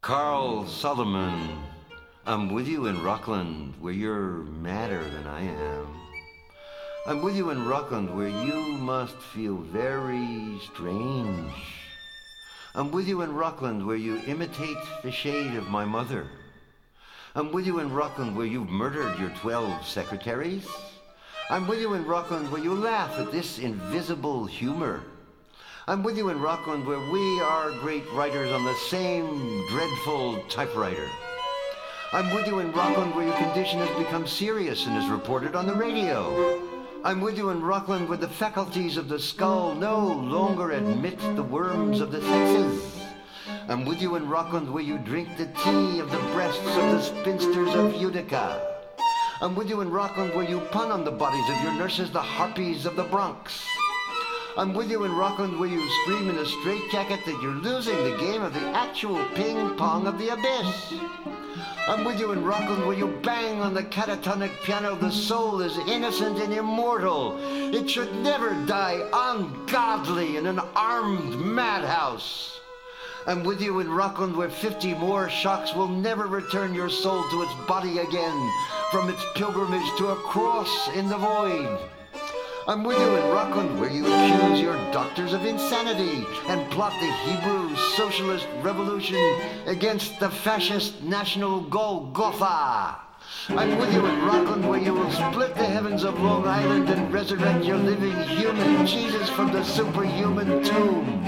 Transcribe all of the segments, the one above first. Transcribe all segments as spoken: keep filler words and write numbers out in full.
Carl Solomon, I'm with you in Rockland, where you're madder than I am. I'm with you in Rockland, where you must feel very strange. I'm with you in Rockland, where you imitate the shade of my mother. I'm with you in Rockland, where you've murdered your twelve secretaries. I'm with you in Rockland, where you laugh at this invisible humor. I'm with you in Rockland, where we are great writers on the same dreadful typewriter. I'm with you in Rockland, where your condition has become serious and is reported on the radio. I'm with you in Rockland, where the faculties of the skull no longer admit the worms of the sexes. I'm with you in Rockland, where you drink the tea of the breasts of the spinsters of Utica. I'm with you in Rockland, where you pun on the bodies of your nurses, the harpies of the Bronx. I'm with you in Rockland, where you scream in a straitjacket that you're losing the game of the actual ping-pong of the abyss. I'm with you in Rockland, where you bang on the catatonic piano. The soul is innocent and immortal. It should never die ungodly in an armed madhouse. I'm with you in Rockland, where fifty more shocks will never return your soul to its body again from its pilgrimage to a cross in the void. I'm with you in Rockland, where you accuse your doctors of insanity and plot the Hebrew socialist revolution against the fascist national Golgotha. I'm with you in Rockland, where you will split the heavens of Long Island and resurrect your living human Jesus from the superhuman tomb.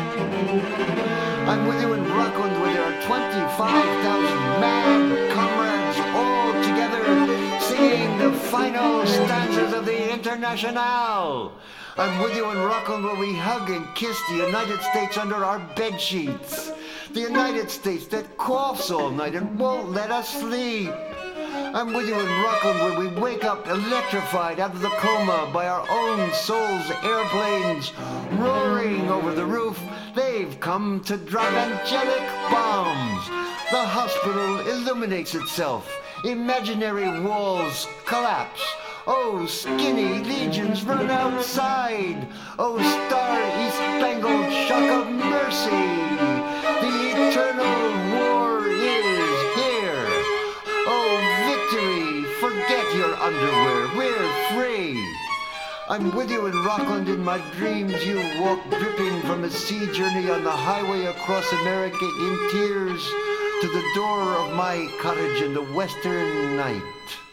I'm with you in Rockland, where there are twenty-five thousand mad comrades all together singing the final stanzas of the Internationale. I'm with you in Rockland, where we hug and kiss the United States under our bed sheets. The United States that coughs all night and won't let us sleep. I'm with you in Rockland, where we wake up electrified out of the coma by our own souls' airplanes roaring over the roof. They've come to drop angelic bombs. The hospital illuminates itself. Imaginary walls collapse. Oh, skinny legions run outside. Oh, star-spangled shock of mercy. The eternal war is here. Oh, victory, forget your underwear. We're free. I'm with you in Rockland. In my dreams you walk dripping from a sea journey on the highway across America in tears to the door of my cottage in the western night.